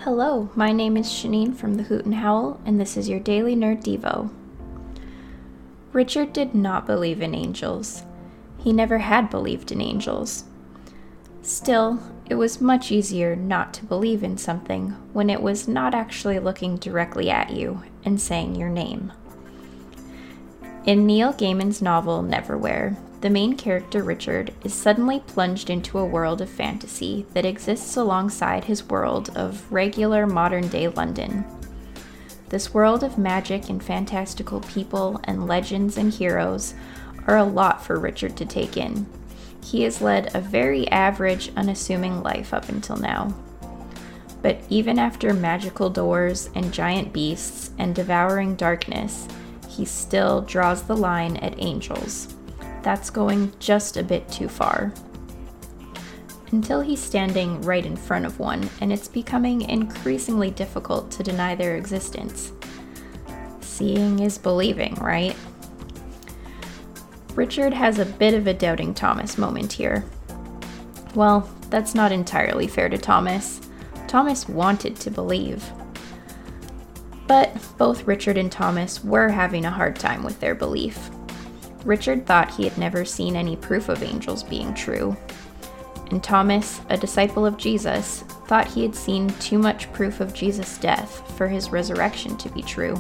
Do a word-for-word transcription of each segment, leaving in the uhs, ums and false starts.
Hello, my name is Shanine from the Hoot and Howl, and this is your Daily Nerd Devo. Richard did not believe in angels. He never had believed in angels. Still, it was much easier not to believe in something when it was not actually looking directly at you and saying your name. In Neil Gaiman's novel Neverwhere, the main character Richard is suddenly plunged into a world of fantasy that exists alongside his world of regular modern-day London. This world of magic and fantastical people and legends and heroes are a lot for Richard to take in. He has led a very average, unassuming life up until now. But even after magical doors and giant beasts and devouring darkness, he still draws the line at angels. That's going just a bit too far. Until he's standing right in front of one, and it's becoming increasingly difficult to deny their existence. Seeing is believing, right? Richard has a bit of a doubting Thomas moment here. Well, that's not entirely fair to Thomas. Thomas wanted to believe. But both Richard and Thomas were having a hard time with their belief. Richard thought he had never seen any proof of angels being true. And Thomas, a disciple of Jesus, thought he had seen too much proof of Jesus' death for his resurrection to be true.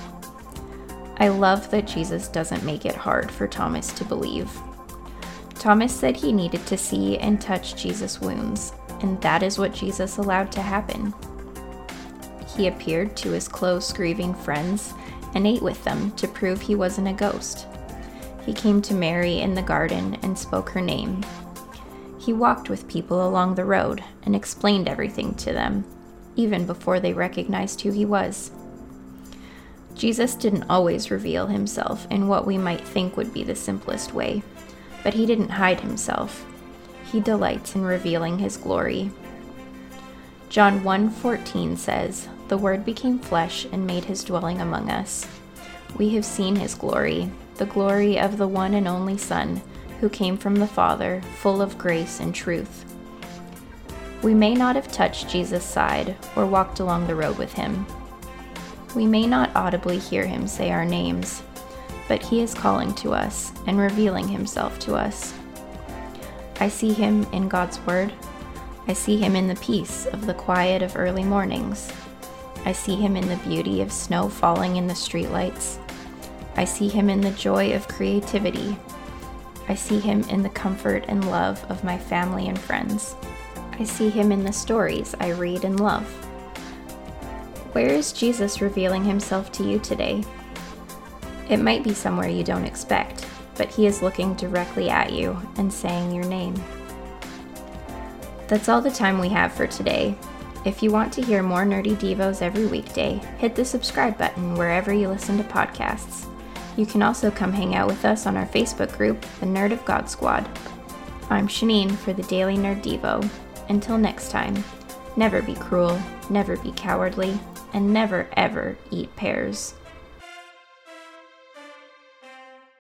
I love that Jesus doesn't make it hard for Thomas to believe. Thomas said he needed to see and touch Jesus' wounds, and that is what Jesus allowed to happen. He appeared to his close, grieving friends and ate with them to prove he wasn't a ghost. He came to Mary in the garden and spoke her name. He walked with people along the road and explained everything to them, even before they recognized who he was. Jesus didn't always reveal himself in what we might think would be the simplest way, but he didn't hide himself. He delights in revealing his glory. John one fourteen says, "The Word became flesh and made his dwelling among us. We have seen his glory, the glory of the one and only Son, who came from the Father, full of grace and truth." We may not have touched Jesus' side or walked along the road with him. We may not audibly hear him say our names, but he is calling to us and revealing himself to us. I see him in God's Word. I see him in the peace of the quiet of early mornings. I see him in the beauty of snow falling in the streetlights. I see him in the joy of creativity. I see him in the comfort and love of my family and friends. I see him in the stories I read and love. Where is Jesus revealing himself to you today? It might be somewhere you don't expect, but he is looking directly at you and saying your name. That's all the time we have for today. If you want to hear more Nerdy Devos every weekday, hit the subscribe button wherever you listen to podcasts. You can also come hang out with us on our Facebook group, the Nerd of God Squad. I'm Shanine for the Daily Nerd Devo. Until next time, never be cruel, never be cowardly, and never ever eat pears.